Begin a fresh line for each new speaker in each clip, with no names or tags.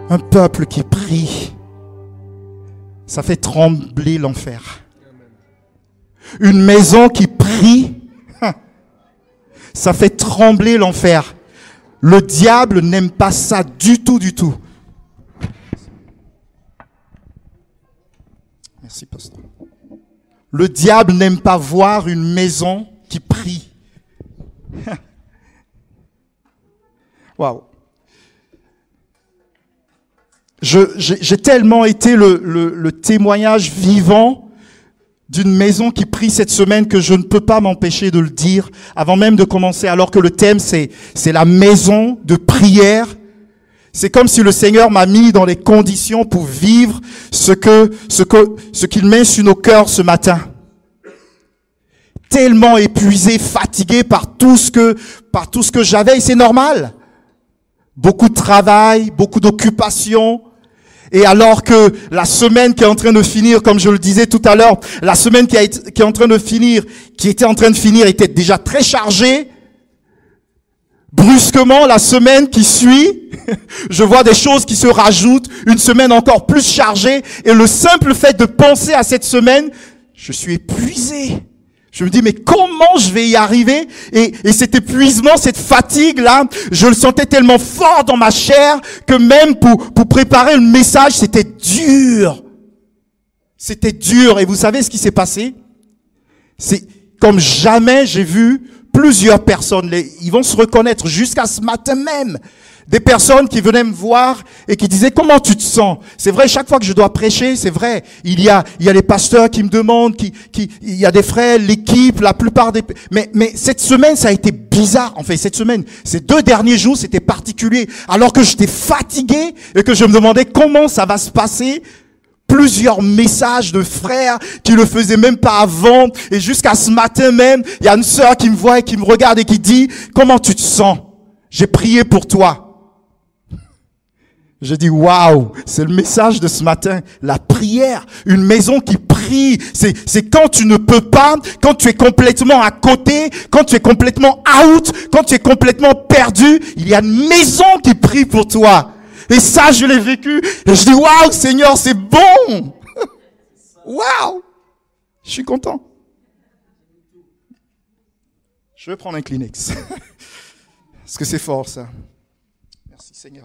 Un peuple qui prie, ça fait trembler l'enfer. Une maison qui prie, ça fait trembler l'enfer. Le diable n'aime pas ça du tout, du tout. Merci, pasteur. Le diable n'aime pas voir une maison qui prie. Waouh. J'ai tellement été le témoignage vivant d'une maison qui prie cette semaine que je ne peux pas m'empêcher de le dire avant même de commencer, alors que le thème c'est la maison de prière. C'est comme si le Seigneur m'a mis dans les conditions pour vivre ce qu'il met sur nos cœurs ce matin. Tellement épuisé, fatigué par tout ce que j'avais, et c'est normal. Beaucoup de travail, beaucoup d'occupation. Et alors que la semaine qui est en train de finir, comme je le disais tout à l'heure, la semaine qui est en train de finir, qui était en train de finir, était déjà très chargée. Brusquement, la semaine qui suit, je vois des choses qui se rajoutent, une semaine encore plus chargée, et le simple fait de penser à cette semaine, je suis épuisé. Je me dis, mais comment je vais y arriver? Et cet épuisement, cette fatigue-là, je le sentais tellement fort dans ma chair que même pour préparer le message, c'était dur. C'était dur. Et vous savez ce qui s'est passé? C'est comme jamais j'ai vu plusieurs personnes. Ils vont se reconnaître jusqu'à ce matin même. Des personnes qui venaient me voir et qui disaient, comment tu te sens? C'est vrai, chaque fois que je dois prêcher, c'est vrai. Il y a les pasteurs qui me demandent, il y a des frères, l'équipe, la plupart des, mais cette semaine, ça a été bizarre. En fait, cette semaine, ces 2 derniers jours, c'était particulier. Alors que j'étais fatigué et que je me demandais comment ça va se passer. Plusieurs messages de frères qui le faisaient même pas avant. Et jusqu'à ce matin même, il y a une sœur qui me voit et qui me regarde et qui dit, comment tu te sens? J'ai prié pour toi. Je dis, waouh, c'est le message de ce matin. La prière, une maison qui prie. C'est quand tu ne peux pas, quand tu es complètement à côté, quand tu es complètement out, quand tu es complètement perdu, il y a une maison qui prie pour toi. Et ça, je l'ai vécu. Et je dis, waouh, Seigneur, c'est bon. Waouh. Je suis content. Je vais prendre un Kleenex. Parce que c'est fort, ça. Merci, Seigneur.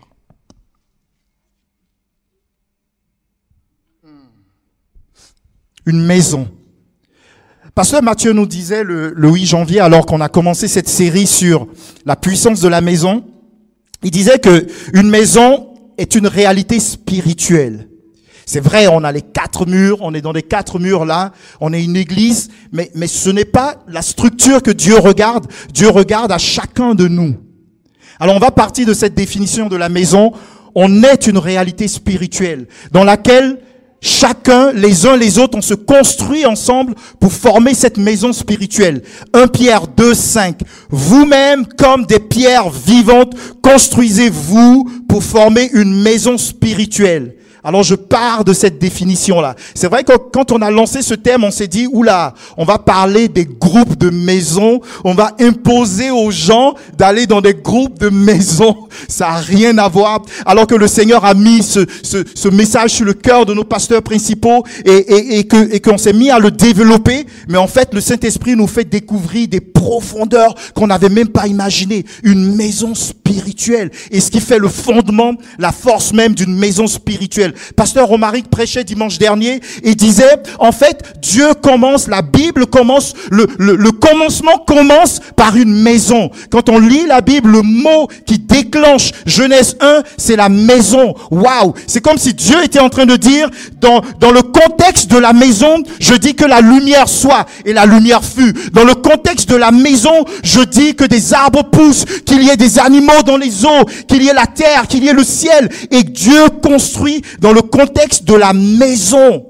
Une maison. Pasteur Mathieu nous disait le 8 janvier, alors qu'on a commencé cette série sur la puissance de la maison, il disait que une maison est une réalité spirituelle. C'est vrai, on a les 4 murs, on est dans les 4 murs là, on est une église, mais ce n'est pas la structure que Dieu regarde. Dieu regarde à chacun de nous. Alors on va partir de cette définition de la maison. On est une réalité spirituelle dans laquelle chacun, les uns les autres, on se construit ensemble pour former cette maison spirituelle. 1 Pierre 2, 5. Vous-même, comme des pierres vivantes, construisez-vous pour former une maison spirituelle. Alors je pars de cette définition-là. C'est vrai que quand on a lancé ce thème, on s'est dit, oula, on va parler des groupes de maisons, on va imposer aux gens d'aller dans des groupes de maisons. Ça n'a rien à voir. Alors que le Seigneur a mis ce message sur le cœur de nos pasteurs principaux et qu'on s'est mis à le développer. Mais en fait, le Saint-Esprit nous fait découvrir des profondeurs qu'on n'avait même pas imaginées. Une maison spirituelle. Et ce qui fait le fondement, la force même d'une maison spirituelle. Pasteur Romaric prêchait dimanche dernier et disait, en fait, Dieu commence, la Bible commence, le commencement commence par une maison. Quand on lit la Bible, le mot qui déclenche Genèse 1, c'est la maison. Waouh! C'est comme si Dieu était en train de dire, dans le contexte de la maison, je dis que la lumière soit, et la lumière fut. Dans le contexte de la maison, je dis que des arbres poussent, qu'il y ait des animaux dans les eaux, qu'il y ait la terre, qu'il y ait le ciel, et Dieu construit dans le contexte de la maison.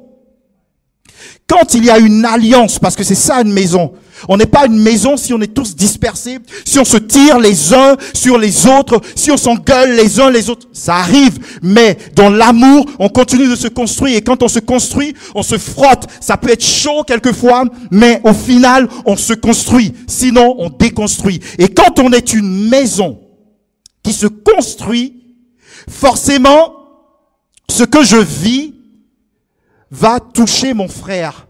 Quand il y a une alliance, parce que c'est ça une maison, on n'est pas une maison si on est tous dispersés, si on se tire les uns sur les autres, si on s'engueule les uns les autres, ça arrive, mais dans l'amour, on continue de se construire, et quand on se construit, on se frotte, ça peut être chaud quelquefois, mais au final, on se construit, sinon on déconstruit. Et quand on est une maison qui se construit, forcément, ce que je vis va toucher mon frère.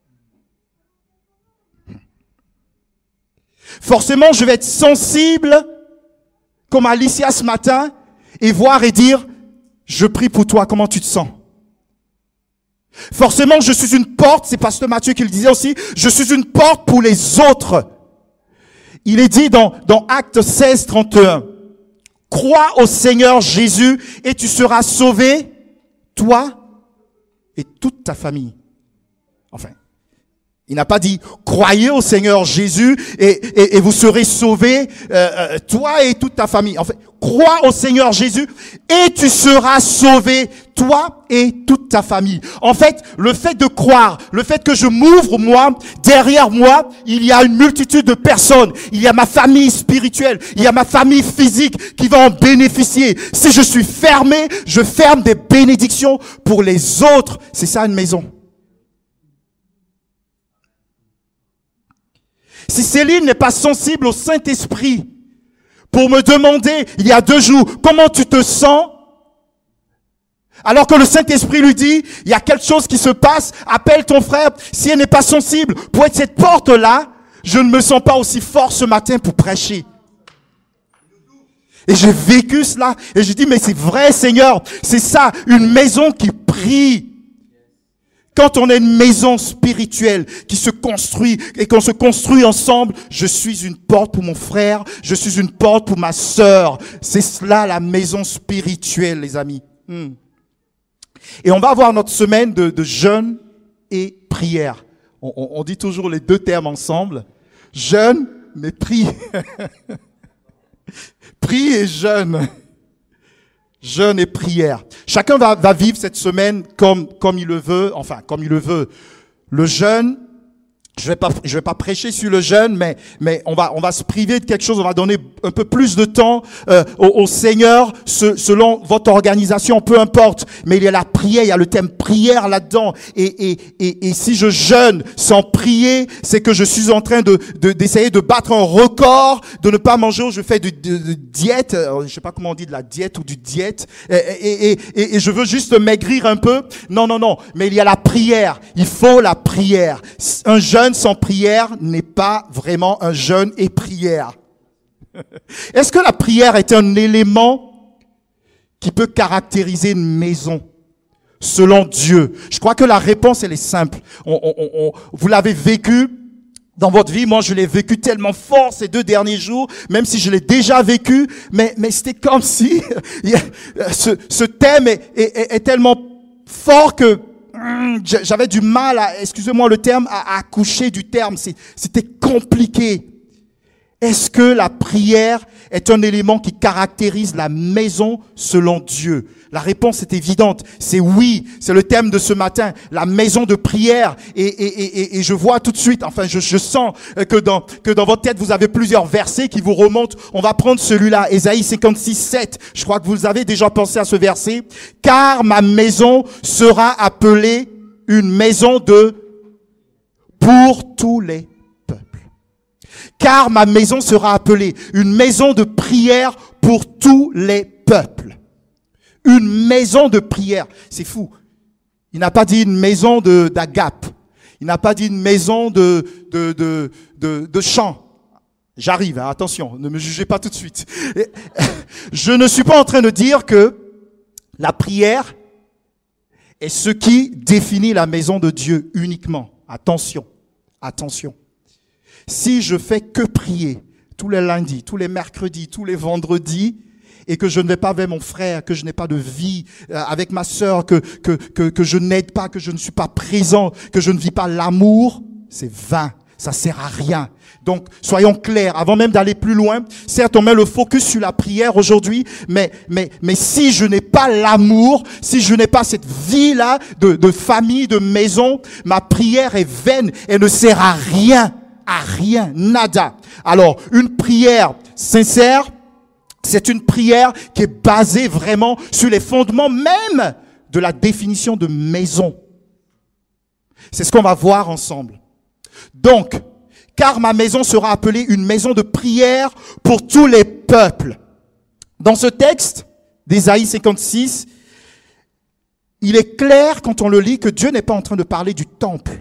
Forcément, je vais être sensible, comme Alicia ce matin, et voir et dire, je prie pour toi, comment tu te sens? Forcément, je suis une porte, c'est Pasteur Mathieu qui le disait aussi, je suis une porte pour les autres. Il est dit dans Actes 16, 31, crois au Seigneur Jésus et tu seras sauvé, toi et toute ta famille. Enfin, il n'a pas dit croyez au Seigneur Jésus et vous serez sauvés, toi et toute ta famille. En fait, crois au Seigneur Jésus et tu seras sauvé, toi et toute ta famille. En fait, le fait de croire, le fait que je m'ouvre moi, derrière moi, il y a une multitude de personnes. Il y a ma famille spirituelle, il y a ma famille physique qui va en bénéficier. Si je suis fermé, je ferme des bénédictions pour les autres. C'est ça une maison. Si Céline n'est pas sensible au Saint-Esprit pour me demander, il y a 2 jours, comment tu te sens? Alors que le Saint-Esprit lui dit, il y a quelque chose qui se passe, appelle ton frère. Si elle n'est pas sensible pour être cette porte-là, je ne me sens pas aussi fort ce matin pour prêcher. Et j'ai vécu cela, et je dis, mais c'est vrai Seigneur, c'est ça, une maison qui prie. Quand on est une maison spirituelle qui se construit et qu'on se construit ensemble, je suis une porte pour mon frère, je suis une porte pour ma sœur. C'est cela la maison spirituelle, les amis. Et on va avoir notre semaine de jeûne et prière. On dit toujours les 2 termes ensemble. Jeûne, mais prie. Prie et jeûne. Jeûne et prière. Chacun va vivre cette semaine comme il le veut, enfin comme il le veut. Le jeûne, je vais pas prêcher sur le jeûne, mais on va se priver de quelque chose, on va donner un peu plus de temps au Seigneur selon votre organisation, peu importe. Mais il y a la prière, il y a le thème prière là-dedans. Et si je jeûne sans prier, c'est que je suis en train d'essayer de battre un record, de ne pas manger. Je fais de diète, je sais pas comment on dit, de la diète ou du diète, et je veux juste maigrir un peu. Non. Mais il y a la prière. Il faut la prière. Un jeûne sans prière n'est pas vraiment un jeûne et prière. Est-ce que la prière est un élément qui peut caractériser une maison selon Dieu? Je crois que la réponse, elle est simple. Vous l'avez vécu dans votre vie. Moi, je l'ai vécu tellement fort ces 2 derniers jours, même si je l'ai déjà vécu, mais c'était comme si ce thème est tellement fort que j'avais du mal excusez-moi le terme, à accoucher du terme. C'était compliqué. Est-ce que la prière est un élément qui caractérise la maison selon Dieu? La réponse est évidente. C'est oui. C'est le thème de ce matin. La maison de prière. Et je vois tout de suite, enfin, je sens que dans votre tête, vous avez plusieurs versets qui vous remontent. On va prendre celui-là. Ésaïe 56, 7. Je crois que vous avez déjà pensé à ce verset. Car ma maison sera appelée une maison pour tous les peuples. Car ma maison sera appelée une maison de prière pour tous les peuples. Une maison de prière. C'est fou. Il n'a pas dit une maison d'agape. Il n'a pas dit une maison de chant. J'arrive, hein, attention, ne me jugez pas tout de suite. Je ne suis pas en train de dire que la prière est ce qui définit la maison de Dieu uniquement. Attention. Si je fais que prier tous les lundis, tous les mercredis, tous les vendredis, et que je ne vais pas vers mon frère, que je n'ai pas de vie avec ma sœur, que je n'aide pas, que je ne suis pas présent, que je ne vis pas l'amour, c'est vain. Ça sert à rien. Donc, soyons clairs, avant même d'aller plus loin. Certes, on met le focus sur la prière aujourd'hui, mais si je n'ai pas l'amour, si je n'ai pas cette vie-là de famille, de maison, ma prière est vaine. Elle ne sert à rien, nada. Alors, une prière sincère, c'est une prière qui est basée vraiment sur les fondements même de la définition de maison. C'est ce qu'on va voir ensemble. Donc, car ma maison sera appelée une maison de prière pour tous les peuples. Dans ce texte d'Ésaïe 56, il est clair quand on le lit que Dieu n'est pas en train de parler du temple.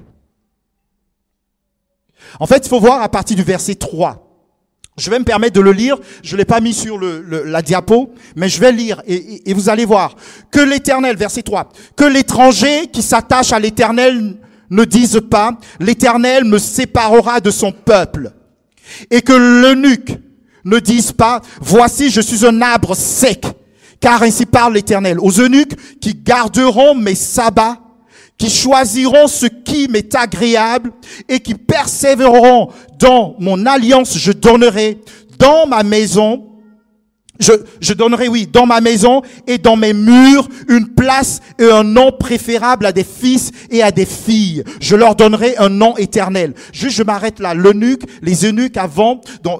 En fait, il faut voir à partir du verset 3. Je vais me permettre de le lire. Je l'ai pas mis sur la diapo, mais je vais lire et vous allez voir que l'Éternel, verset 3, que l'étranger qui s'attache à l'Éternel ne dise pas, l'Éternel me séparera de son peuple. Et que l'eunuque ne dise pas, voici je suis un arbre sec, car ainsi parle l'Éternel. Aux eunuques qui garderont mes sabbats, qui choisiront ce qui m'est agréable et qui persévéreront dans mon alliance, je donnerai dans ma maison, je donnerai, oui, dans ma maison et dans mes murs une place et un nom préférable à des fils et à des filles. Je leur donnerai un nom éternel. Juste, je m'arrête là. L'eunuque, les eunuques avant,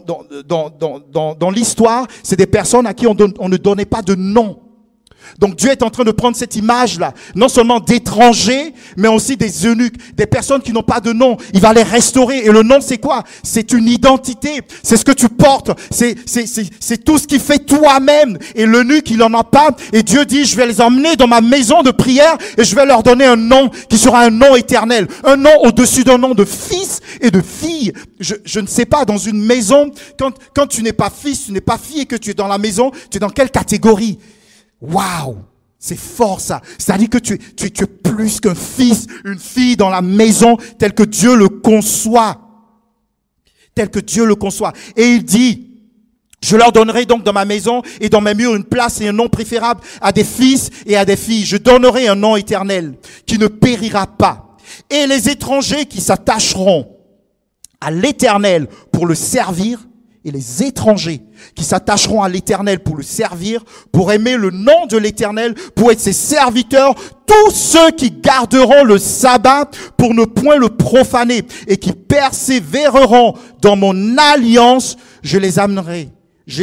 dans l'histoire, c'est des personnes à qui on ne donnait pas de nom. Donc Dieu est en train de prendre cette image-là, non seulement d'étrangers, mais aussi des eunuques, des personnes qui n'ont pas de nom. Il va les restaurer. Et le nom, c'est quoi? C'est une identité. C'est ce que tu portes. C'est tout ce qui fait toi-même. Et l'eunuque, il en a pas. Et Dieu dit, je vais les emmener dans ma maison de prière et je vais leur donner un nom qui sera un nom éternel. Un nom au-dessus d'un nom de fils et de fille. Je ne sais pas, dans une maison, quand tu n'es pas fils, tu n'es pas fille et que tu es dans la maison, tu es dans quelle catégorie? Waouh, c'est fort ça. C'est-à-dire que tu es plus qu'un fils, une fille dans la maison tel que Dieu le conçoit. Tel que Dieu le conçoit. Et il dit, je leur donnerai donc dans ma maison et dans mes murs une place et un nom préférable à des fils et à des filles. Je donnerai un nom éternel qui ne périra pas. Et les étrangers qui s'attacheront à l'Éternel pour le servir, et les étrangers qui s'attacheront à l'Éternel pour le servir, pour aimer le nom de l'Éternel, pour être ses serviteurs, tous ceux qui garderont le sabbat pour ne point le profaner et qui persévéreront dans mon alliance, je les amènerai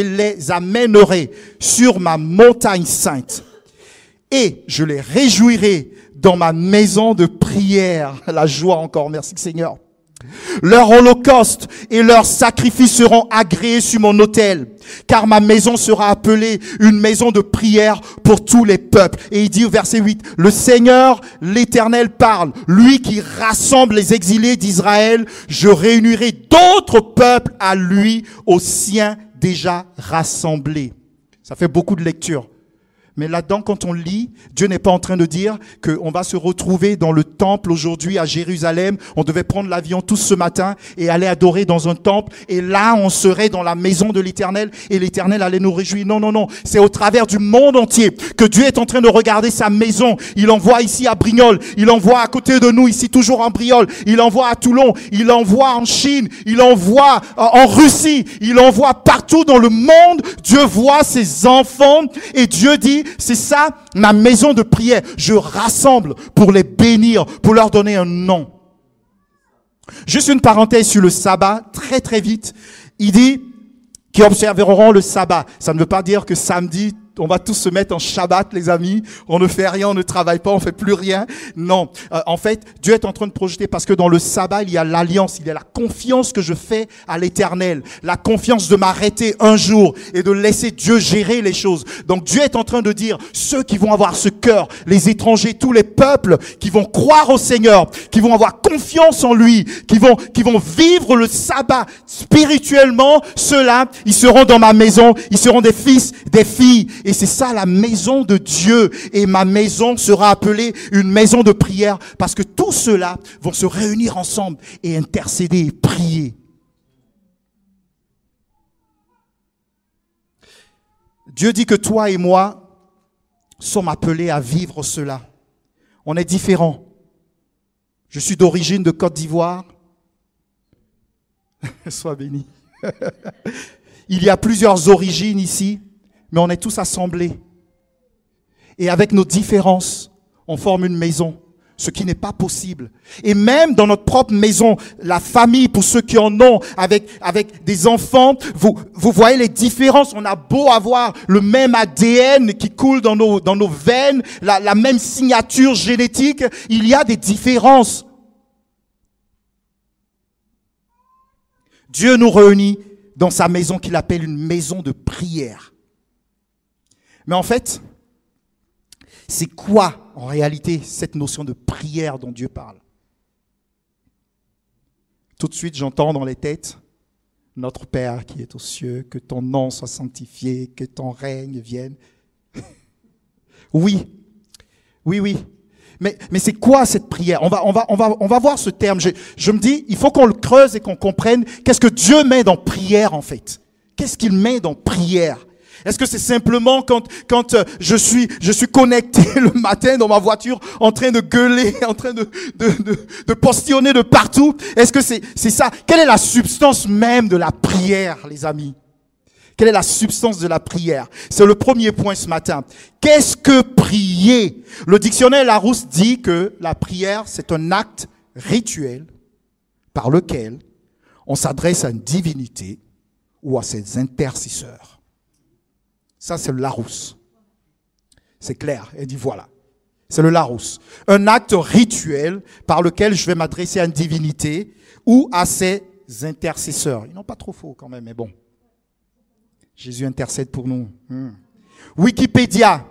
sur ma montagne sainte et je les réjouirai dans ma maison de prière. La joie encore, merci Seigneur. Leur holocauste et leurs sacrifices seront agréés sur mon autel, car ma maison sera appelée une maison de prière pour tous les peuples. Et il dit au verset 8, le Seigneur, l'Éternel parle, lui qui rassemble les exilés d'Israël, je réunirai d'autres peuples à lui, aux siens déjà rassemblés. Ça fait beaucoup de lectures. Mais là-dedans, quand on lit, Dieu n'est pas en train de dire qu'on va se retrouver dans le temple aujourd'hui à Jérusalem. On devait prendre l'avion tous ce matin et aller adorer dans un temple. Et là, on serait dans la maison de l'Éternel et l'Éternel allait nous réjouir. Non, non, non. C'est au travers du monde entier que Dieu est en train de regarder sa maison. Il envoie ici à Brignoles. Il envoie à côté de nous, ici toujours en Brioles. Il envoie à Toulon. Il envoie en Chine. Il envoie en Russie. Il envoie partout dans le monde. Dieu voit ses enfants et Dieu dit, c'est ça, ma maison de prière. Je rassemble pour les bénir, pour leur donner un nom. Juste une parenthèse sur le sabbat, très très vite. Il dit qu'ils observeront le sabbat. Ça ne veut pas dire que samedi, on va tous se mettre en Shabbat, les amis. On ne fait rien, on ne travaille pas, on fait plus rien. Non. En fait, Dieu est en train de projeter parce que dans le sabbat, il y a l'alliance, il y a la confiance que je fais à l'Éternel. La confiance de m'arrêter un jour et de laisser Dieu gérer les choses. Donc Dieu est en train de dire, ceux qui vont avoir ce cœur, les étrangers, tous les peuples qui vont croire au Seigneur, qui vont avoir confiance en lui, qui vont vivre le sabbat spirituellement, ceux-là, ils seront dans ma maison, ils seront des fils, des filles. Et c'est ça la maison de Dieu. Et ma maison sera appelée une maison de prière parce que tous ceux-là vont se réunir ensemble et intercéder et prier. Dieu dit que toi et moi sommes appelés à vivre cela. On est différents. Je suis d'origine de Côte d'Ivoire. Sois béni. Il y a plusieurs origines ici. Mais on est tous assemblés. Et avec nos différences, on forme une maison. Ce qui n'est pas possible. Et même dans notre propre maison, la famille, pour ceux qui en ont, avec des enfants, vous voyez les différences. On a beau avoir le même ADN qui coule dans nos veines, la même signature génétique, il y a des différences. Dieu nous réunit dans sa maison qu'il appelle une maison de prière. Mais en fait, C'est quoi, en réalité, cette notion de prière dont Dieu parle? Tout de suite, j'entends dans les têtes, notre Père qui est aux cieux, que ton nom soit sanctifié, que ton règne vienne. Oui. Mais c'est quoi cette prière? On va voir ce terme. Je me dis, il faut qu'on le creuse et qu'on comprenne qu'est-ce que Dieu met dans prière, en fait. Qu'est-ce qu'il met dans prière? Est-ce que c'est simplement quand je suis connecté le matin dans ma voiture en train de gueuler, en train de postillonner de partout? Est-ce que c'est ça? Quelle est la substance même de la prière, les amis? Quelle est la substance de la prière? C'est le premier point ce matin. Qu'est-ce que prier? Le dictionnaire Larousse dit que la prière, c'est un acte rituel par lequel on s'adresse à une divinité ou à ses intercesseurs. Ça, c'est le Larousse. C'est clair. Elle dit voilà. C'est le Larousse. Un acte rituel par lequel je vais m'adresser à une divinité ou à ses intercesseurs. Ils n'ont pas trop faux quand même, mais bon. Jésus intercède pour nous. Wikipédia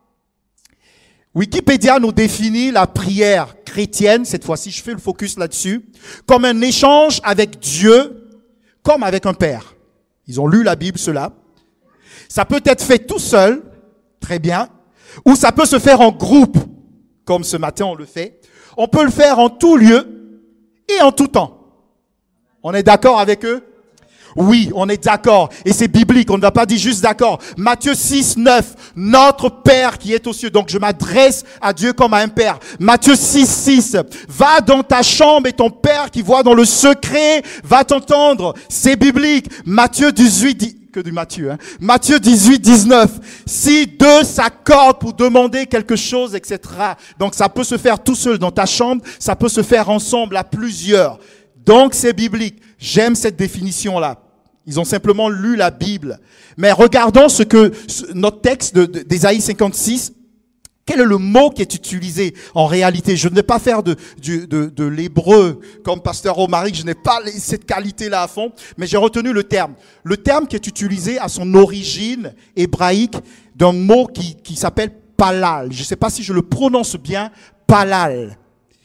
nous définit la prière chrétienne, cette fois-ci je fais le focus là-dessus, comme un échange avec Dieu, comme avec un père. Ils ont lu la Bible, cela. Ça peut être fait tout seul, très bien, ou ça peut se faire en groupe, comme ce matin on le fait. On peut le faire en tout lieu et en tout temps. On est d'accord avec eux? Oui, on est d'accord. Et c'est biblique, on ne va pas dire juste d'accord. Matthieu 6, 9, notre Père qui est aux cieux. Donc je m'adresse à Dieu comme à un Père. Matthieu 6, 6, va dans ta chambre et ton Père qui voit dans le secret va t'entendre. C'est biblique. Matthieu 18, Matthieu 18, 19. Si deux s'accordent pour demander quelque chose, etc. Donc ça peut se faire tout seul dans ta chambre, ça peut se faire ensemble à plusieurs. Donc c'est biblique. J'aime cette définition-là. Ils ont simplement lu la Bible. Mais regardons notre texte d'Ésaïe 56. Quel est le mot qui est utilisé en réalité? Je ne vais pas faire de l'hébreu comme pasteur Romaric, je n'ai pas cette qualité-là à fond, mais j'ai retenu le terme. Le terme qui est utilisé à son origine hébraïque d'un mot qui s'appelle palal. Je ne sais pas si je le prononce bien, palal.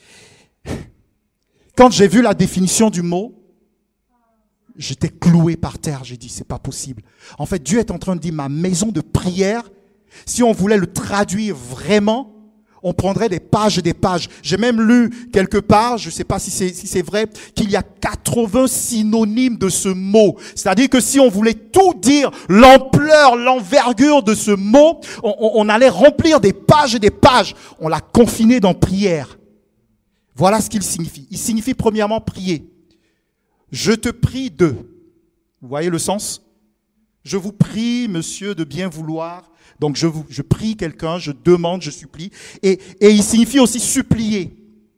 Quand j'ai vu la définition du mot, j'étais cloué par terre. J'ai dit, c'est pas possible. En fait, Dieu est en train de dire, ma maison de prière, si on voulait le traduire vraiment, on prendrait des pages et des pages. J'ai même lu quelque part, je ne sais pas si c'est vrai, qu'il y a 80 synonymes de ce mot. C'est-à-dire que si on voulait tout dire, l'ampleur, l'envergure de ce mot, on allait remplir des pages et des pages. On l'a confiné dans prière. Voilà ce qu'il signifie. Il signifie premièrement prier. Je te prie de. Vous voyez le sens? Je vous prie, monsieur, de bien vouloir. Donc je prie quelqu'un, je demande, je supplie. Et il signifie aussi supplier.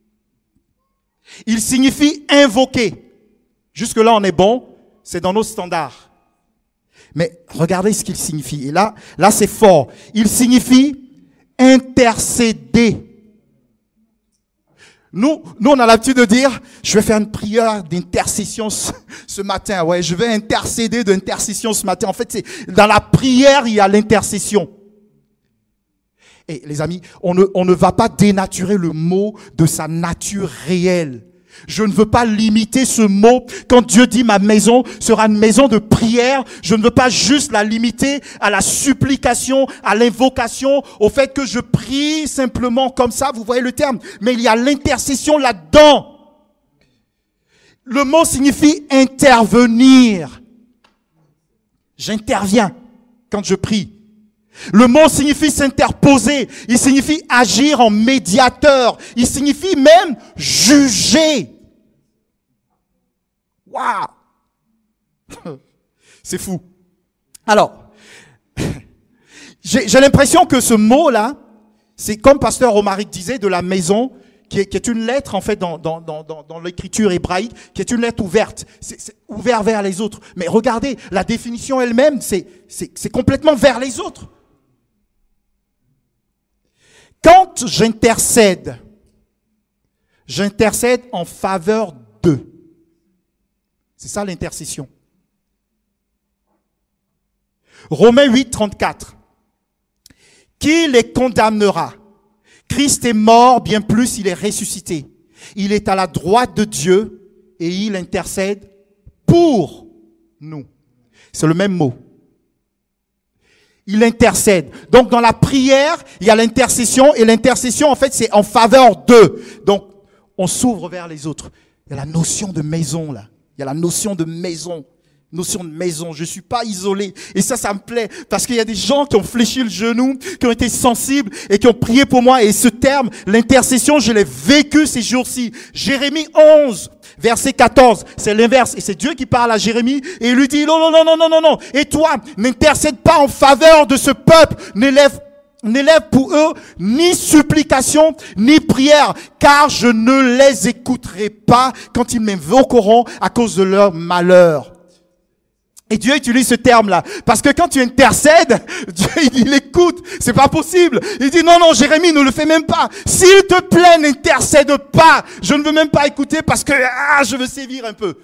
Il signifie invoquer. Jusque-là, on est bon. C'est dans nos standards. Mais regardez ce qu'il signifie. Et là c'est fort. Il signifie intercéder. Nous, on a l'habitude de dire, je vais faire une prière d'intercession ce matin. Ouais, je vais intercéder d'intercession ce matin. En fait, c'est dans la prière, il y a l'intercession. Et les amis, on ne va pas dénaturer le mot de sa nature réelle. Je ne veux pas limiter ce mot. Quand Dieu dit ma maison sera une maison de prière, je ne veux pas juste la limiter à la supplication, à l'invocation, au fait que je prie simplement comme ça, vous voyez le terme. Mais il y a l'intercession là-dedans. Le mot signifie intervenir. J'interviens quand je prie. Le mot signifie s'interposer. Il signifie agir en médiateur. Il signifie même juger. Waouh! C'est fou. Alors, j'ai l'impression que ce mot-là, c'est comme pasteur Romaric disait, de la maison, qui est une lettre en fait dans l'écriture hébraïque, qui est une lettre ouverte. C'est ouvert vers les autres. Mais regardez, la définition elle-même, c'est complètement vers les autres. Quand j'intercède en faveur d'eux. C'est ça l'intercession. Romains 8, 34. Qui les condamnera? Christ est mort, bien plus, il est ressuscité. Il est à la droite de Dieu et il intercède pour nous. C'est le même mot. Il intercède. Donc dans la prière, il y a l'intercession et l'intercession, en fait, c'est en faveur d'eux. Donc on s'ouvre vers les autres. Il y a la notion de maison là. Il y a la notion de maison. Notion de maison, je suis pas isolé. Et ça me plaît, parce qu'il y a des gens qui ont fléchi le genou, qui ont été sensibles et qui ont prié pour moi. Et ce terme, l'intercession, je l'ai vécu ces jours-ci. Jérémie 11, verset 14, c'est l'inverse. Et c'est Dieu qui parle à Jérémie et il lui dit, non. Et toi, n'intercède pas en faveur de ce peuple, n'élève pour eux ni supplication, ni prière, car je ne les écouterai pas quand ils m'invoqueront à cause de leur malheur. Et Dieu utilise ce terme-là. Parce que quand tu intercèdes, Dieu, il écoute. C'est pas possible. Il dit, non, Jérémie, ne le fais même pas. S'il te plaît, n'intercède pas. Je ne veux même pas écouter parce que, je veux sévir un peu.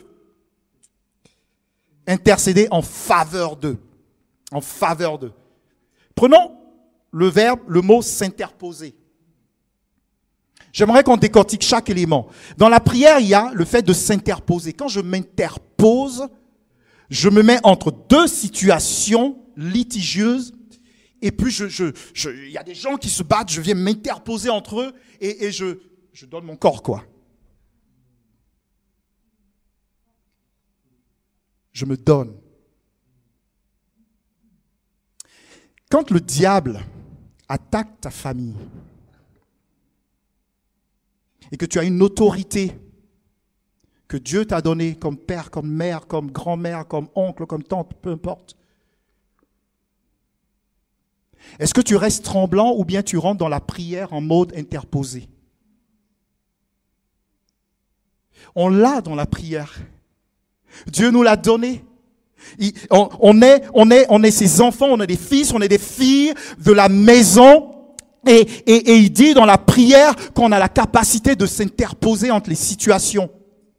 Intercéder en faveur d'eux. En faveur d'eux. Prenons le verbe, le mot s'interposer. J'aimerais qu'on décortique chaque élément. Dans la prière, il y a le fait de s'interposer. Quand je m'interpose, je me mets entre deux situations litigieuses et puis il y a des gens qui se battent, je viens m'interposer entre eux et je donne mon corps, quoi. Je me donne. Quand le diable attaque ta famille et que tu as une autorité que Dieu t'a donné comme père, comme mère, comme grand-mère, comme oncle, comme tante, peu importe. Est-ce que tu restes tremblant ou bien tu rentres dans la prière en mode interposé? On l'a dans la prière. Dieu nous l'a donné. On est ses enfants, on est des fils, on est des filles de la maison. Et il dit dans la prière qu'on a la capacité de s'interposer entre les situations.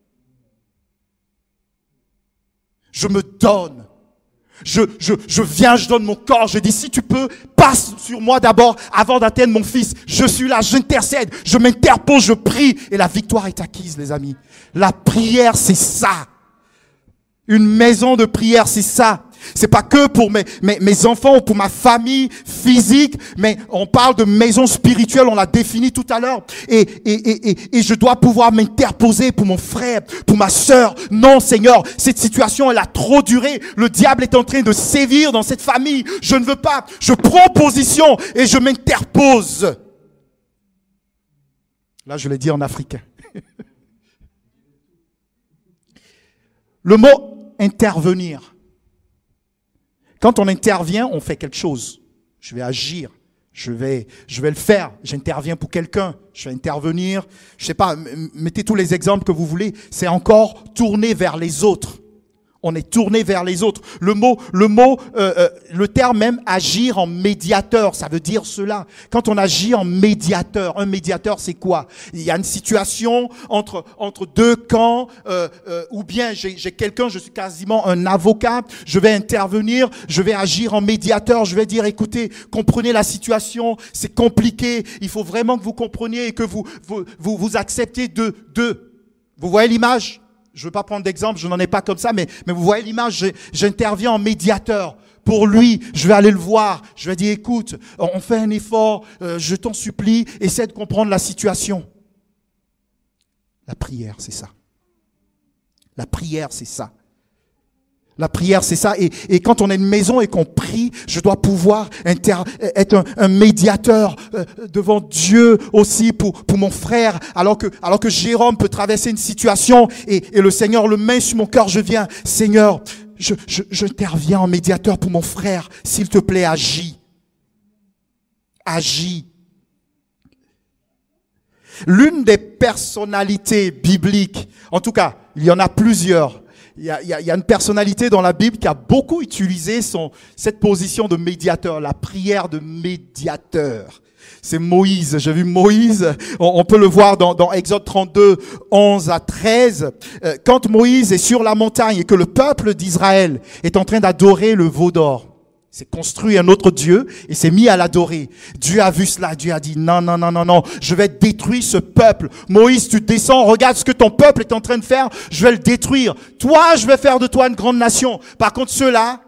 Je me donne. Je viens, je donne mon corps. Je dis, si tu peux, passe sur moi d'abord avant d'atteindre mon fils. Je suis là, j'intercède, je m'interpose, je prie. Et la victoire est acquise, les amis. La prière, c'est ça. Une maison de prière, c'est ça. C'est pas que pour mes enfants ou pour ma famille physique, mais on parle de maison spirituelle, on l'a défini tout à l'heure. Et je dois pouvoir m'interposer pour mon frère, pour ma sœur. Non, Seigneur, cette situation, elle a trop duré. Le diable est en train de sévir dans cette famille. Je ne veux pas. Je prends position et je m'interpose. Là, je l'ai dit en africain. Le mot intervenir. Quand on intervient, on fait quelque chose. Je vais agir. Je vais le faire. J'interviens pour quelqu'un. Je vais intervenir. Je sais pas, mettez tous les exemples que vous voulez. C'est encore tourner vers les autres. On est tourné vers les autres. Le terme même agir en médiateur, ça veut dire cela. Quand on agit en médiateur, un médiateur c'est quoi? Il y a une situation entre deux camps, ou bien j'ai quelqu'un, je suis quasiment un avocat, je vais intervenir, je vais agir en médiateur, je vais dire écoutez, comprenez la situation, c'est compliqué, il faut vraiment que vous compreniez et que vous acceptiez de. Vous voyez l'image? Je ne veux pas prendre d'exemple, je n'en ai pas comme ça, mais vous voyez l'image, j'interviens en médiateur. Pour lui, je vais aller le voir, je vais dire, écoute, on fait un effort, je t'en supplie, essaie de comprendre la situation. La prière, c'est ça. La prière, c'est ça. La prière, c'est ça. Et quand on est une maison et qu'on prie, je dois pouvoir être un médiateur devant Dieu aussi pour mon frère. Alors que Jérôme peut traverser une situation et le Seigneur le met sur mon cœur. Je viens, Seigneur, j'interviens en médiateur pour mon frère. S'il te plaît, agis. Agis. L'une des personnalités bibliques, en tout cas, il y en a plusieurs. Il y a une personnalité dans la Bible qui a beaucoup utilisé cette position de médiateur, la prière de médiateur. C'est Moïse. J'ai vu Moïse, on peut le voir dans Exode 32, 11 à 13. Quand Moïse est sur la montagne et que le peuple d'Israël est en train d'adorer le veau d'or. Il s'est construit un autre Dieu et s'est mis à l'adorer. Dieu a vu cela. Dieu a dit non, non, non, non, non. Je vais détruire ce peuple. Moïse, tu descends, regarde ce que ton peuple est en train de faire. Je vais le détruire. Toi, je vais faire de toi une grande nation. Par contre, ceux-là,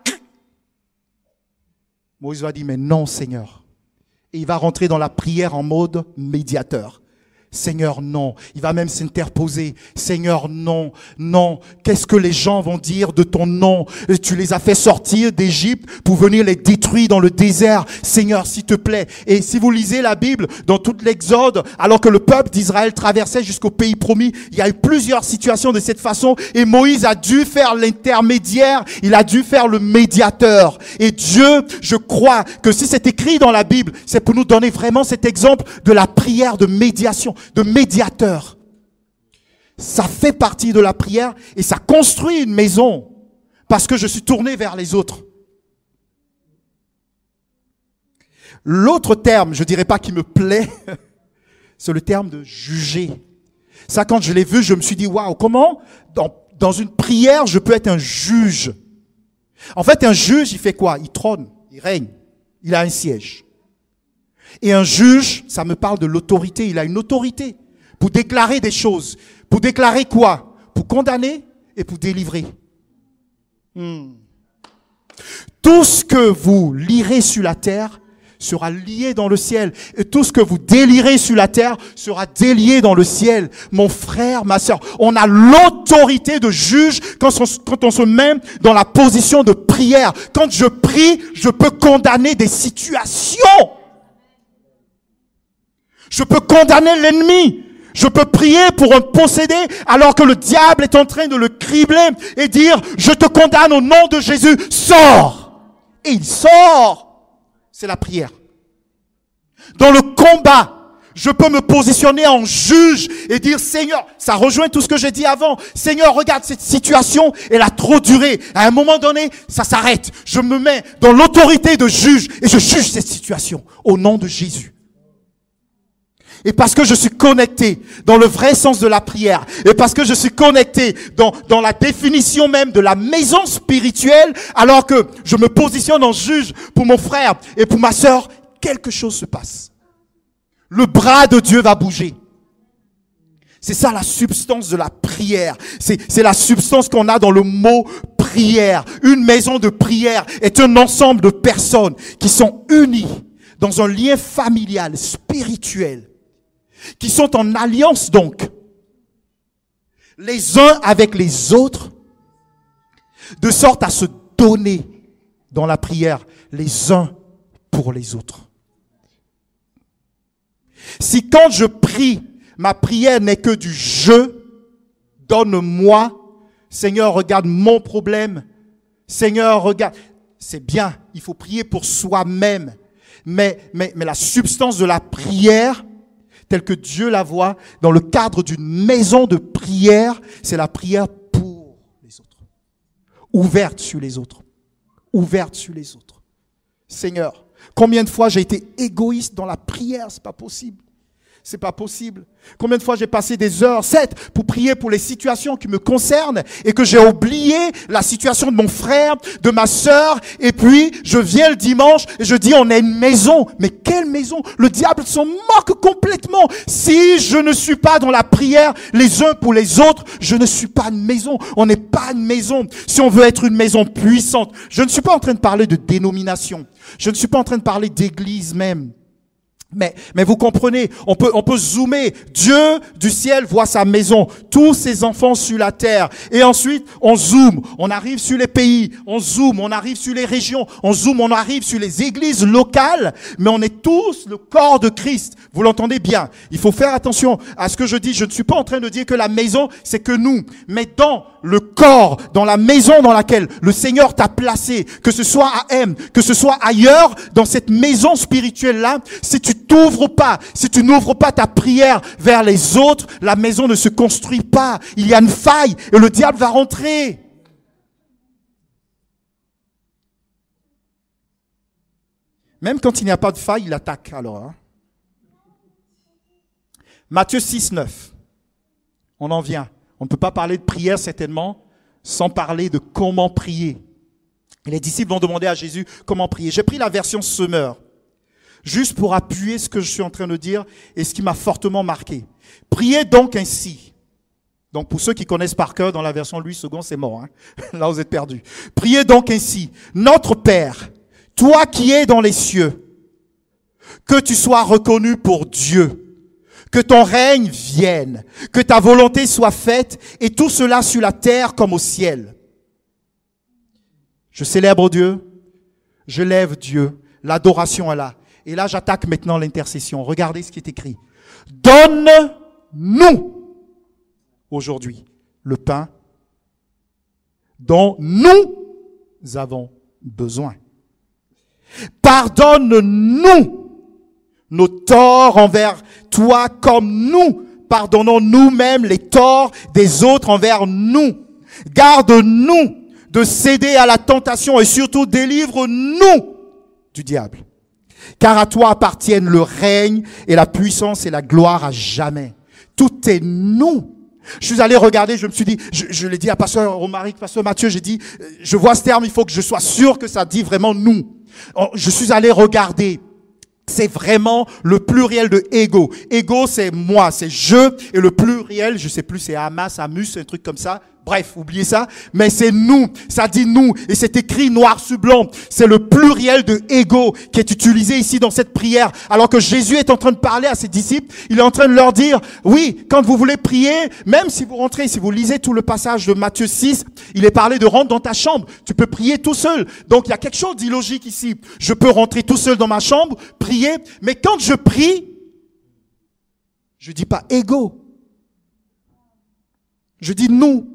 Moïse va dire mais non, Seigneur. Et il va rentrer dans la prière en mode médiateur. Seigneur, non. Il va même s'interposer. Seigneur, non, non. Qu'est-ce que les gens vont dire de ton nom? Tu les as fait sortir d'Égypte pour venir les détruire dans le désert. Seigneur, s'il te plaît. Et si vous lisez la Bible, dans toute l'Exode, alors que le peuple d'Israël traversait jusqu'au pays promis, il y a eu plusieurs situations de cette façon. Et Moïse a dû faire l'intermédiaire. Il a dû faire le médiateur. Et Dieu, je crois que si c'est écrit dans la Bible, c'est pour nous donner vraiment cet exemple de la prière de médiation, de médiateur. Ça fait partie de la prière et ça construit une maison parce que je suis tourné vers les autres. L'autre terme, je dirais pas qui me plaît, c'est le terme de juger. Ça, quand je l'ai vu, je me suis dit, waouh, comment dans une prière, je peux être un juge? En fait, un juge, il fait quoi? Il trône, il règne, il a un siège. Et un juge, ça me parle de l'autorité. Il a une autorité pour déclarer des choses. Pour déclarer quoi? Pour condamner et pour délivrer. Tout ce que vous lirez sur la terre sera lié dans le ciel. Et tout ce que vous délirez sur la terre sera délié dans le ciel. Mon frère, ma sœur, on a l'autorité de juge quand on se met dans la position de prière. Quand je prie, je peux condamner des situations. Je peux condamner l'ennemi. Je peux prier pour un possédé alors que le diable est en train de le cribler et dire, je te condamne au nom de Jésus, sors. Et il sort. C'est la prière. Dans le combat, je peux me positionner en juge et dire, Seigneur, ça rejoint tout ce que j'ai dit avant. Seigneur, regarde cette situation, elle a trop duré. À un moment donné, ça s'arrête. Je me mets dans l'autorité de juge et je juge cette situation au nom de Jésus. Et parce que je suis connecté dans le vrai sens de la prière, et parce que je suis connecté dans la définition même de la maison spirituelle, alors que je me positionne en juge pour mon frère et pour ma sœur, quelque chose se passe. Le bras de Dieu va bouger. C'est ça la substance de la prière. C'est la substance qu'on a dans le mot prière. Une maison de prière est un ensemble de personnes qui sont unies dans un lien familial, spirituel, qui sont en alliance donc, les uns avec les autres, de sorte à se donner dans la prière les uns pour les autres. Si quand je prie, ma prière n'est que du je, donne-moi, Seigneur, regarde mon problème, Seigneur, regarde, c'est bien, il faut prier pour soi-même, mais la substance de la prière, telle que Dieu la voit, dans le cadre d'une maison de prière, c'est la prière pour les autres. Ouverte sur les autres. Ouverte sur les autres. Seigneur, combien de fois j'ai été égoïste dans la prière, c'est pas possible. C'est pas possible. Combien de fois j'ai passé des heures, 7, pour prier pour les situations qui me concernent et que j'ai oublié la situation de mon frère, de ma sœur, et puis je viens le dimanche et je dis on est une maison. Mais quelle maison? Le diable s'en moque complètement. Si je ne suis pas dans la prière les uns pour les autres, je ne suis pas une maison. On n'est pas une maison. Si on veut être une maison puissante, je ne suis pas en train de parler de dénomination. Je ne suis pas en train de parler d'église même. Mais vous comprenez, on peut zoomer. Dieu du ciel voit sa maison, tous ses enfants sur la terre. Et ensuite, on zoome, on arrive sur les pays, on zoome, on arrive sur les régions, on zoome, on arrive sur les églises locales. Mais on est tous le corps de Christ. Vous l'entendez bien. Il faut faire attention à ce que je dis. Je ne suis pas en train de dire que la maison, c'est que nous. Mais dans le corps, dans la maison dans laquelle le Seigneur t'a placé, que ce soit à M, que ce soit ailleurs, dans cette maison spirituelle-là, si tu n'ouvres pas ta prière vers les autres, la maison ne se construit pas. Il y a une faille et le diable va rentrer. Même quand il n'y a pas de faille, il attaque alors. Matthieu 6, 9. On en vient. On ne peut pas parler de prière certainement sans parler de comment prier. Et les disciples vont demander à Jésus comment prier. J'ai pris la version Semeur, juste pour appuyer ce que je suis en train de dire et ce qui m'a fortement marqué. Priez donc ainsi. Donc pour ceux qui connaissent par cœur, dans la version Louis II, c'est mort. Hein. Là, vous êtes perdus. Priez donc ainsi. Notre Père, toi qui es dans les cieux, que tu sois reconnu pour Dieu, que ton règne vienne, que ta volonté soit faite, et tout cela sur la terre comme au ciel. Je célèbre Dieu, je lève Dieu, l'adoration est là. Et là, j'attaque maintenant l'intercession. Regardez ce qui est écrit. Donne-nous aujourd'hui le pain dont nous avons besoin. Pardonne-nous nos torts envers toi comme nous pardonnons nous-mêmes les torts des autres envers nous. Garde-nous de céder à la tentation et surtout délivre-nous du diable. Car à toi appartiennent le règne et la puissance et la gloire à jamais. Tout est nous. Je suis allé regarder, je me suis dit, je l'ai dit à pasteur Romaric, pasteur Mathieu, j'ai dit, je vois ce terme, il faut que je sois sûr que ça dit vraiment nous. Je suis allé regarder. C'est vraiment le pluriel de ego. Ego, c'est moi, c'est je. Et le pluriel, je sais plus, c'est Hamas, Amus, un truc comme ça. Bref, oubliez ça. Mais c'est nous. Ça dit nous. Et c'est écrit noir sur blanc. C'est le pluriel de ego qui est utilisé ici dans cette prière. Alors que Jésus est en train de parler à ses disciples, il est en train de leur dire, oui, quand vous voulez prier, même si vous rentrez, si vous lisez tout le passage de Matthieu 6, il est parlé de rentrer dans ta chambre. Tu peux prier tout seul. Donc il y a quelque chose d'illogique ici. Je peux rentrer tout seul dans ma chambre, prier, mais quand je prie, je dis pas ego. Je dis nous.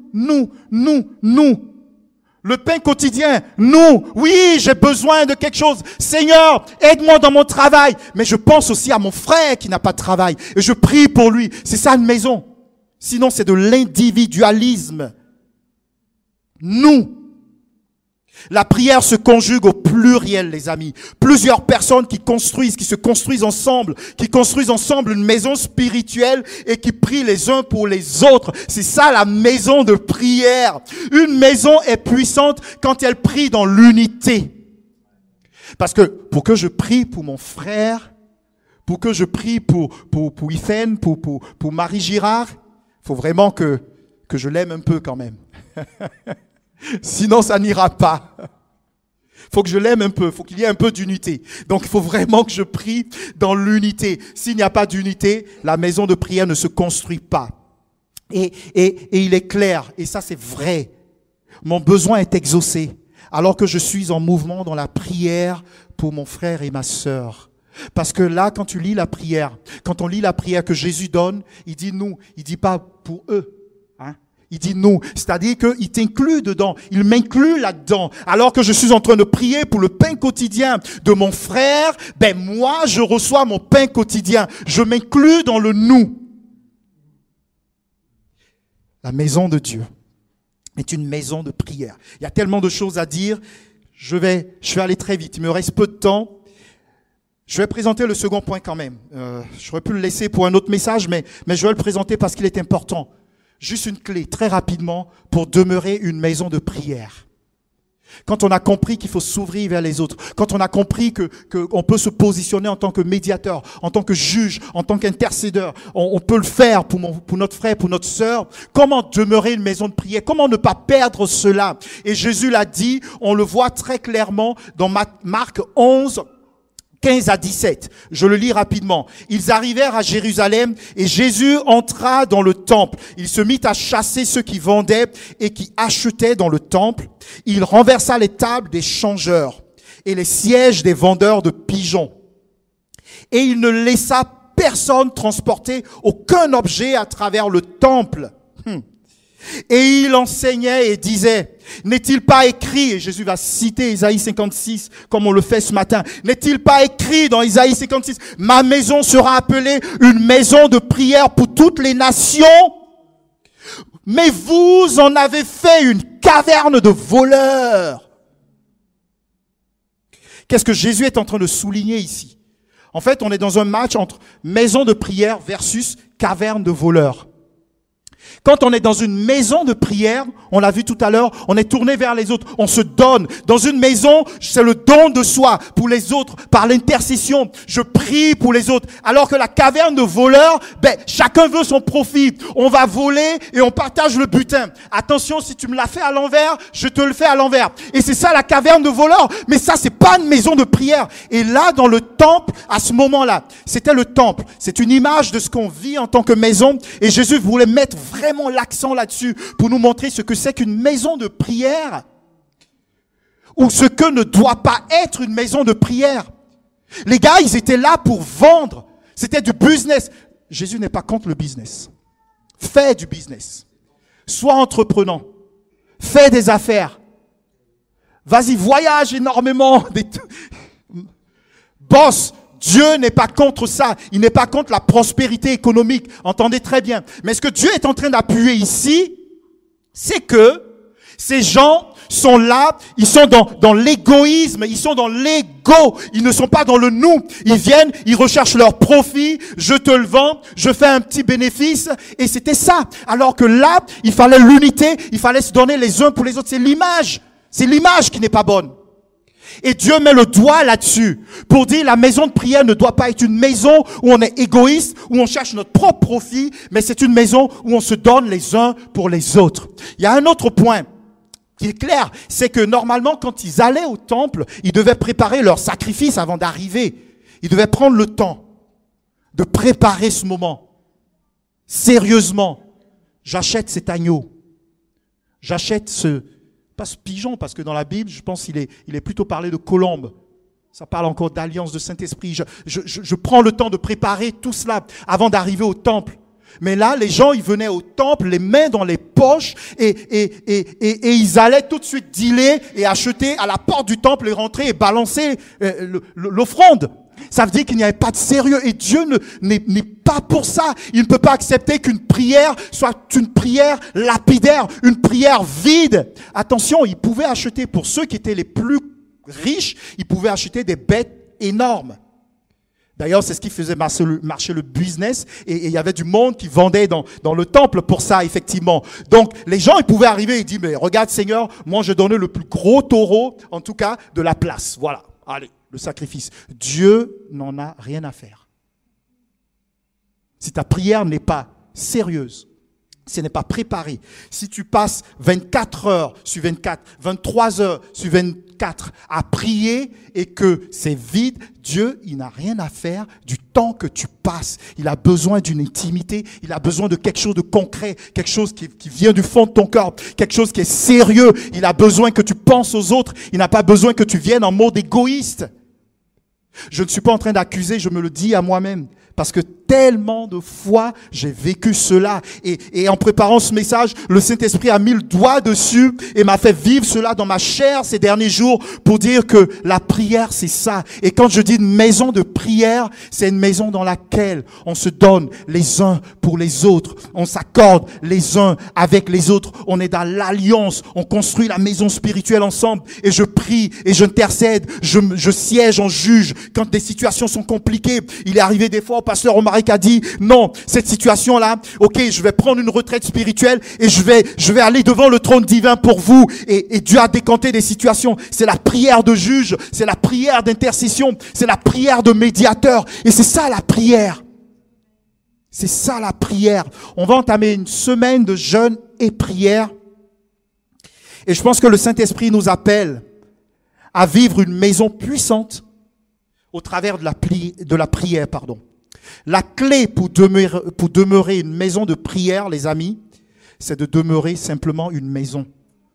Le pain quotidien, nous. Oui, j'ai besoin de quelque chose. Seigneur, aide-moi dans mon travail. Mais je pense aussi à mon frère qui n'a pas de travail. Et je prie pour lui. C'est ça une maison. Sinon, c'est de l'individualisme. Nous. La prière se conjugue au pluriel, les amis. Plusieurs personnes qui se construisent ensemble, une maison spirituelle et qui prient les uns pour les autres. C'est ça la maison de prière. Une maison est puissante quand elle prie dans l'unité. Parce que pour que je prie pour mon frère, pour que je prie pour Yfen, pour Marie Girard, il faut vraiment que je l'aime un peu quand même. Sinon, ça n'ira pas. Il faut que je l'aime un peu. Il faut qu'il y ait un peu d'unité. Donc, il faut vraiment que je prie dans l'unité. S'il n'y a pas d'unité, la maison de prière ne se construit pas. Et il est clair, et ça c'est vrai, mon besoin est exaucé alors que je suis en mouvement dans la prière pour mon frère et ma sœur. Parce que là, quand tu lis la prière, quand on lit la prière que Jésus donne, il dit nous, il dit pas pour eux. Il dit nous, c'est-à-dire qu'il t'inclut dedans, il m'inclut là-dedans. Alors que je suis en train de prier pour le pain quotidien de mon frère, moi je reçois mon pain quotidien. Je m'inclus dans le nous. La maison de Dieu est une maison de prière. Il y a tellement de choses à dire. Je vais aller très vite. Il me reste peu de temps. Je vais présenter le second point quand même. J'aurais pu le laisser pour un autre message, mais je vais le présenter parce qu'il est important. Juste une clé, très rapidement, pour demeurer une maison de prière. Quand on a compris qu'il faut s'ouvrir vers les autres, quand on a compris qu'on peut se positionner en tant que médiateur, en tant que juge, en tant qu'intercédeur, on peut le faire pour notre frère, pour notre sœur. Comment demeurer une maison de prière? Comment ne pas perdre cela? Et Jésus l'a dit, on le voit très clairement dans Marc 11, 15 à 17. Je le lis rapidement. Ils arrivèrent à Jérusalem et Jésus entra dans le temple. Il se mit à chasser ceux qui vendaient et qui achetaient dans le temple. Il renversa les tables des changeurs et les sièges des vendeurs de pigeons. Et il ne laissa personne transporter aucun objet à travers le temple. Et il enseignait et disait, n'est-il pas écrit, et Jésus va citer Isaïe 56 comme on le fait ce matin, n'est-il pas écrit dans Isaïe 56, ma maison sera appelée une maison de prière pour toutes les nations, mais vous en avez fait une caverne de voleurs. Qu'est-ce que Jésus est en train de souligner ici? En fait, on est dans un match entre maison de prière versus caverne de voleurs. Quand on est dans une maison de prière, on l'a vu tout à l'heure, on est tourné vers les autres, on se donne. Dans une maison, c'est le don de soi pour les autres, par l'intercession. Je prie pour les autres. Alors que la caverne de voleurs, chacun veut son profit. On va voler et on partage le butin. Attention, si tu me l'as fait à l'envers, je te le fais à l'envers. Et c'est ça la caverne de voleurs. Mais ça, c'est pas une maison de prière. Et là, dans le temple, à ce moment-là, c'était le temple. C'est une image de ce qu'on vit en tant que maison. Et Jésus voulait mettre vraiment l'accent là-dessus pour nous montrer ce que c'est qu'une maison de prière ou ce que ne doit pas être une maison de prière. Les gars, ils étaient là pour vendre. C'était du business. Jésus n'est pas contre le business. Fais du business. Sois entreprenant. Fais des affaires. Vas-y, voyage énormément. Boss. Dieu n'est pas contre ça. Il n'est pas contre la prospérité économique. Entendez très bien. Mais ce que Dieu est en train d'appuyer ici, c'est que ces gens sont là, ils sont dans l'égoïsme, ils sont dans l'ego. Ils ne sont pas dans le nous. Ils viennent, ils recherchent leur profit. Je te le vends, je fais un petit bénéfice. Et c'était ça. Alors que là, il fallait l'unité, il fallait se donner les uns pour les autres. C'est l'image. C'est l'image qui n'est pas bonne. Et Dieu met le doigt là-dessus pour dire la maison de prière ne doit pas être une maison où on est égoïste, où on cherche notre propre profit, mais c'est une maison où on se donne les uns pour les autres. Il y a un autre point qui est clair, c'est que normalement quand ils allaient au temple, ils devaient préparer leur sacrifice avant d'arriver. Ils devaient prendre le temps de préparer ce moment. Sérieusement, j'achète cet agneau. J'achète pas ce pigeon, parce que dans la Bible, je pense qu'il est plutôt parlé de colombe. Ça parle encore d'alliance de Saint-Esprit. Je prends le temps de préparer tout cela avant d'arriver au temple. Mais là, les gens, ils venaient au temple, les mains dans les poches, et ils allaient tout de suite dealer et acheter à la porte du temple et rentrer et balancer l'offrande. Ça veut dire qu'il n'y avait pas de sérieux et Dieu n'est pas pour ça. Il ne peut pas accepter qu'une prière soit une prière lapidaire, une prière vide. Attention, il pouvait acheter, pour ceux qui étaient les plus riches, ils pouvaient acheter des bêtes énormes. D'ailleurs, c'est ce qui faisait marcher le business et il y avait du monde qui vendait dans le temple pour ça, effectivement. Donc, les gens, ils pouvaient arriver et dire, mais regarde Seigneur, moi je donnais le plus gros taureau, en tout cas, de la place. Voilà, allez. Le sacrifice. Dieu n'en a rien à faire. Si ta prière n'est pas sérieuse, si elle n'est pas préparée, si tu passes 24 heures sur 24, 23 heures sur 24 à prier et que c'est vide, Dieu, il n'a rien à faire du temps que tu passes. Il a besoin d'une intimité, il a besoin de quelque chose de concret, quelque chose qui vient du fond de ton cœur, quelque chose qui est sérieux. Il a besoin que tu penses aux autres, il n'a pas besoin que tu viennes en mode égoïste. Je ne suis pas en train d'accuser, je me le dis à moi-même. Parce que tellement de fois, j'ai vécu cela. Et en préparant ce message, le Saint-Esprit a mis le doigt dessus et m'a fait vivre cela dans ma chair ces derniers jours pour dire que la prière, c'est ça. Et quand je dis une maison de prière, c'est une maison dans laquelle on se donne les uns pour les autres. On s'accorde les uns avec les autres. On est dans l'alliance. On construit la maison spirituelle ensemble. Et je prie et j'intercède. Je siège en juge quand des situations sont compliquées. Il est arrivé des fois, pasteur Omaric a dit, non, cette situation-là, ok, je vais prendre une retraite spirituelle et je vais aller devant le trône divin pour vous. Et Dieu a décanté des situations. C'est la prière de juge, c'est la prière d'intercession, c'est la prière de médiateur. Et c'est ça la prière. C'est ça la prière. On va entamer une semaine de jeûne et prière. Et je pense que le Saint-Esprit nous appelle à vivre une maison puissante au travers de la prière, pardon. La clé pour demeurer une maison de prière, les amis, c'est de demeurer simplement une maison.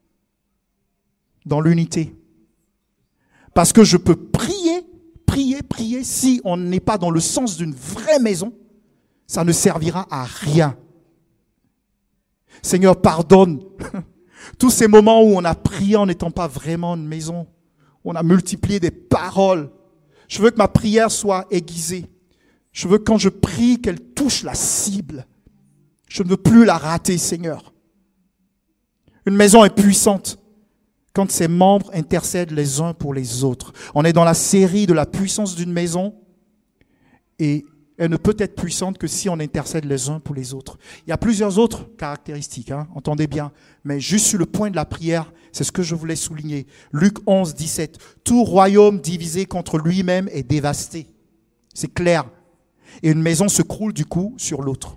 Dans l'unité. Parce que je peux prier, si on n'est pas dans le sens d'une vraie maison, ça ne servira à rien. Seigneur, pardonne tous ces moments où on a prié en n'étant pas vraiment une maison. On a multiplié des paroles. Je veux que ma prière soit aiguisée. Je veux que quand je prie, qu'elle touche la cible. Je ne veux plus la rater, Seigneur. Une maison est puissante quand ses membres intercèdent les uns pour les autres. On est dans la série de la puissance d'une maison et elle ne peut être puissante que si on intercède les uns pour les autres. Il y a plusieurs autres caractéristiques, entendez bien. Mais juste sur le point de la prière, c'est ce que je voulais souligner. Luc 11, 17. Tout royaume divisé contre lui-même est dévasté. C'est clair. Et une maison se croule du coup sur l'autre.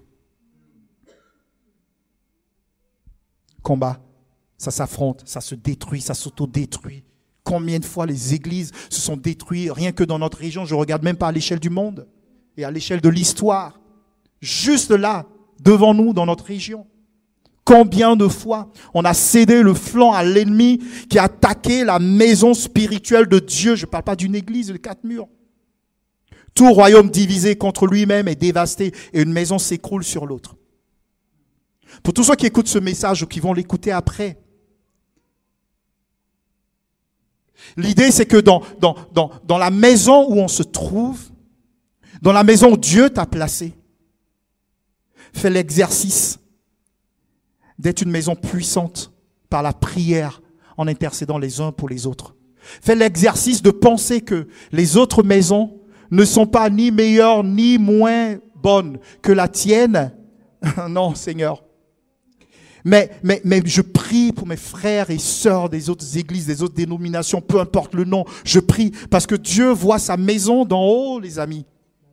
Combat. Ça s'affronte, ça se détruit, ça s'auto-détruit. Combien de fois les églises se sont détruites, rien que dans notre région, je ne regarde même pas à l'échelle du monde et à l'échelle de l'histoire. Juste là, devant nous, dans notre région. Combien de fois on a cédé le flanc à l'ennemi qui a attaqué la maison spirituelle de Dieu. Je ne parle pas d'une église de 4 murs. Tout royaume divisé contre lui-même est dévasté et une maison s'écroule sur l'autre. Pour tous ceux qui écoutent ce message ou qui vont l'écouter après, l'idée, c'est que dans la maison où on se trouve, dans la maison où Dieu t'a placé, fais l'exercice d'être une maison puissante par la prière en intercédant les uns pour les autres. Fais l'exercice de penser que les autres maisons ne sont pas ni meilleures ni moins bonnes que la tienne. Non, Seigneur. Mais je prie pour mes frères et sœurs des autres églises, des autres dénominations, peu importe le nom. Je prie parce que Dieu voit sa maison d'en haut, les amis.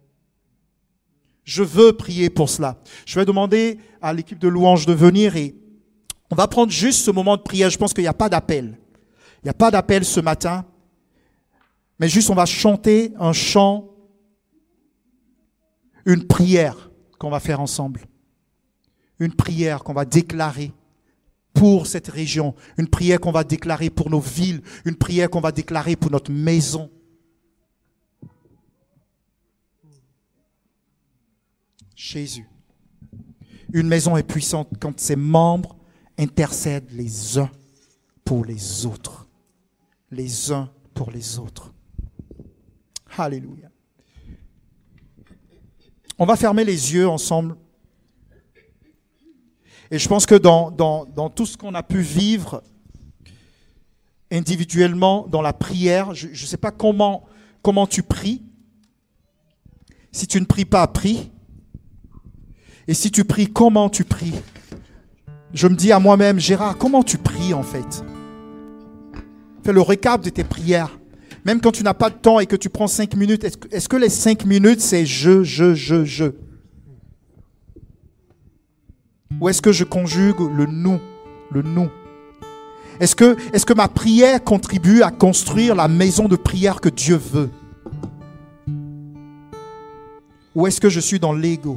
Je veux prier pour cela. Je vais demander à l'équipe de louange de venir et on va prendre juste ce moment de prière. Je pense qu'il n'y a pas d'appel. Il n'y a pas d'appel ce matin. Mais juste on va chanter un chant, une prière qu'on va faire ensemble. Une prière qu'on va déclarer pour cette région, une prière qu'on va déclarer pour nos villes, une prière qu'on va déclarer pour notre maison. Jésus. Une maison est puissante quand ses membres intercèdent les uns pour les autres. Les uns pour les autres. Alléluia. On va fermer les yeux ensemble. Et je pense que dans tout ce qu'on a pu vivre individuellement dans la prière, je ne sais pas comment tu pries. Si tu ne pries pas, prie. Et si tu pries, comment tu pries? Je me dis à moi-même, Gérard, comment tu pries en fait? Fais le récap de tes prières. Même quand tu n'as pas de temps et que tu prends 5 minutes, est-ce que les 5 minutes c'est je? Ou est-ce que je conjugue le nous? Est-ce que ma prière contribue à construire la maison de prière que Dieu veut? Ou est-ce que je suis dans l'ego?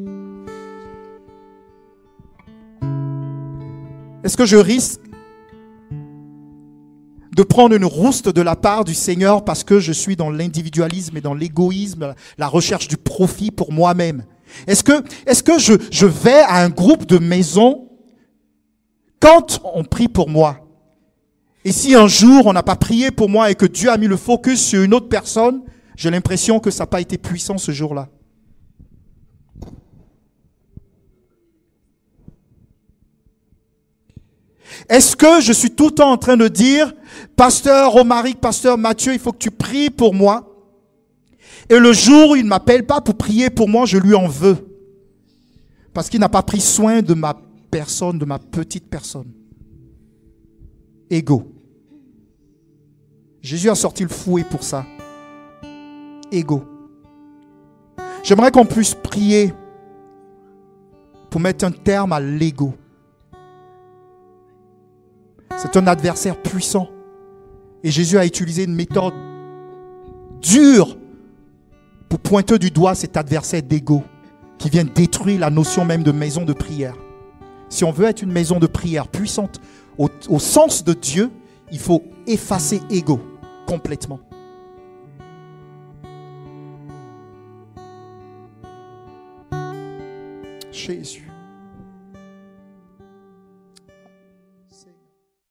Est-ce que je risque de prendre une rouste de la part du Seigneur parce que je suis dans l'individualisme et dans l'égoïsme, la recherche du profit pour moi-même? Est-ce que je vais à un groupe de maison quand on prie pour moi? Et si un jour on n'a pas prié pour moi et que Dieu a mis le focus sur une autre personne, j'ai l'impression que ça n'a pas été puissant ce jour-là. Est-ce que je suis tout le temps en train de dire, Pasteur Romaric, Pasteur Mathieu, il faut que tu pries pour moi. Et le jour où il ne m'appelle pas pour prier pour moi, je lui en veux. Parce qu'il n'a pas pris soin de ma personne, de ma petite personne. Égo. Jésus a sorti le fouet pour ça. Égo. J'aimerais qu'on puisse prier pour mettre un terme à l'ego. C'est un adversaire puissant. Et Jésus a utilisé une méthode dure pour pointer du doigt cet adversaire d'ego qui vient détruire la notion même de maison de prière. Si on veut être une maison de prière puissante au sens de Dieu, il faut effacer ego complètement. Jésus.